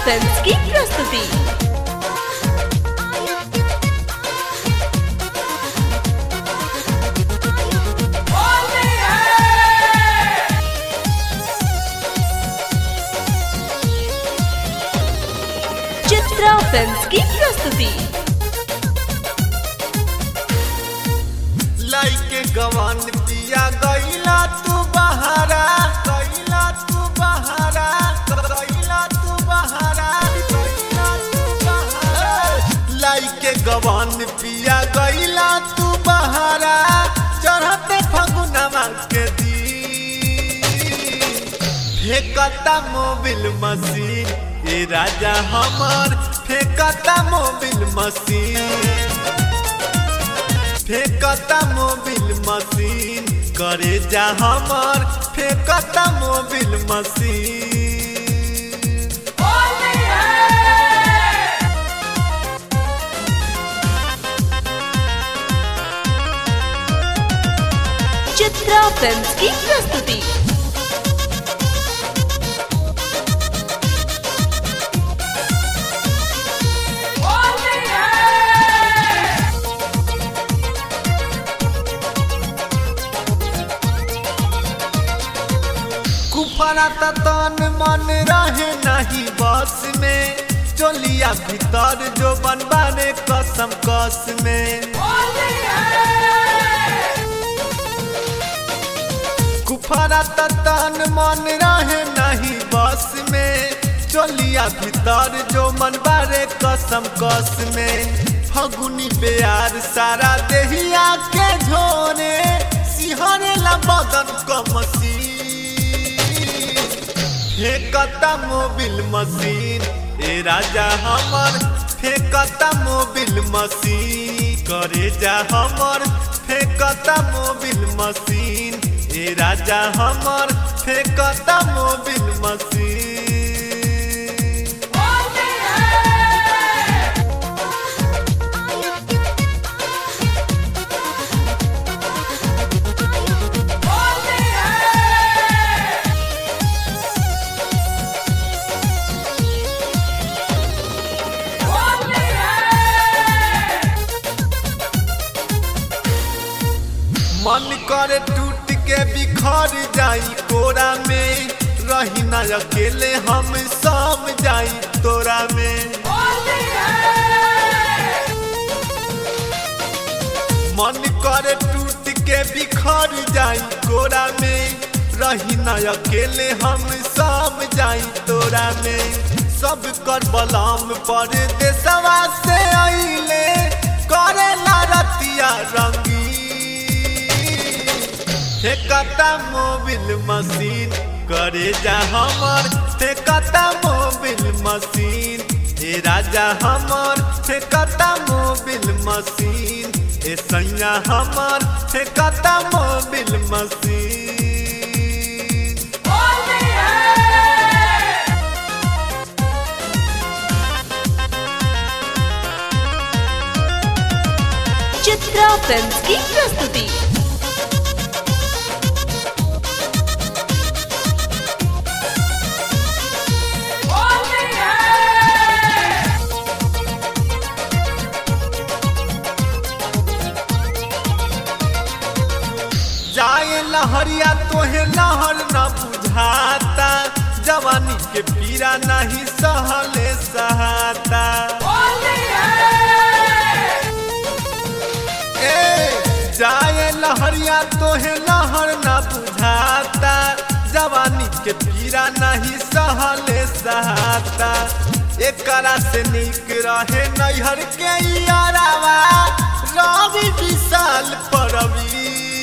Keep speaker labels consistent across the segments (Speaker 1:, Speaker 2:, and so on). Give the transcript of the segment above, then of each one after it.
Speaker 1: Films की प्रस्तुति। Chitra films की प्रस्तुति।
Speaker 2: लाइके गवन पिया गईला तू बहारा, गईला तू बहारा, गईला तू बहारा, गईला तू बहारा। लाइके गवन पिया गईला तू बहारा, चढ़ते फगुनवा के दी फेंकता मोबिल मशीन, ए राजा हमर फेंकता मोबिल मशीन, फेंकता मोबिल मशीन, करे जा हमर फेंकता मोबिल मशीन।
Speaker 1: चित्रा फिल्म्स की प्रस्तुति।
Speaker 2: कुफरा तन मन रहे नहीं बस में, चोलिया भीतर जो बनवाने कसम कस में। कुफरा तन मन रहे नहीं बस में, चोलिया भीतर जो मनवारे कसम कस में। फगुनी प्यार सारा देहिया के झोरे, सिहरे ला बदन कमसी, फेंकता मोबिल मशीन, ए राजा हमर फेंकता मोबिल मशीन, करे जा हमर फेंकता मोबिल मशीन, ए राजा हमर फेंकता मोबिल मशीन। मन करे टूट के बिखर जाई कोरा में, रही ना अकेले हम सम जाई तोरा में। मन करे टूट के बिखर जाई कोरा में, रही ना अकेले हम सम जाई तोरा में। सब कर बलाम पर देशवा से आइले, करे ला रतिया रंगी, फेंकता मोबिल मशीन, करे जा हमर फेंकता मोबिल मशीन, ए राजा हमर फेंकता मोबिल मशीन, ए सैया हमर फेंकता मोबिल मशीन।
Speaker 1: चित्रा फिल्म्स की प्रस्तुति।
Speaker 2: जाए लहरिया तोहे लहर न बुझाता, जवानी के पीरा नहीं सहले सहाता। जाए लहरिया तोहे लहर न बुझाता, जवानी के पीरा नहीं सहले सहाता। एकरा से निक रहे नैहर के यारावा, रवि विशाल परवी,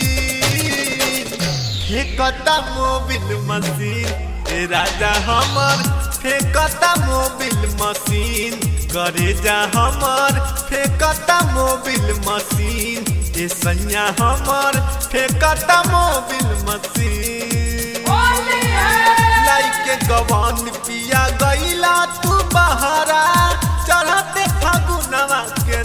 Speaker 2: फेंकता मोबिल मशीन, ए राजा हमर फेंकता मोबिल मशीन, करे जा हमर फेंकता मोबिल मशीन, ए सैया हमर फेंकता मोबिल मशीन। लाइके गवन पिया गईला तू बहारा, चढ़ते फगुनवा के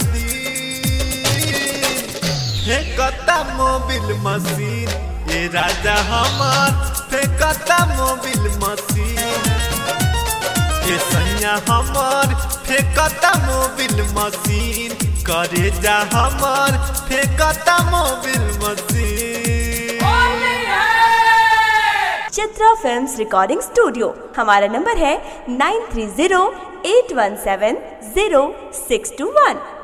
Speaker 2: दी फेंकता मोबिल मशीन, ए राजा हमर फेंकता मोबिल मशीन, ए सैया सैया हमर फेंकता मोबिल मशीन, करे जा हमर फेंकता mobil machine.
Speaker 1: Chitra films recording studio. हमारा नंबर है 9308170621।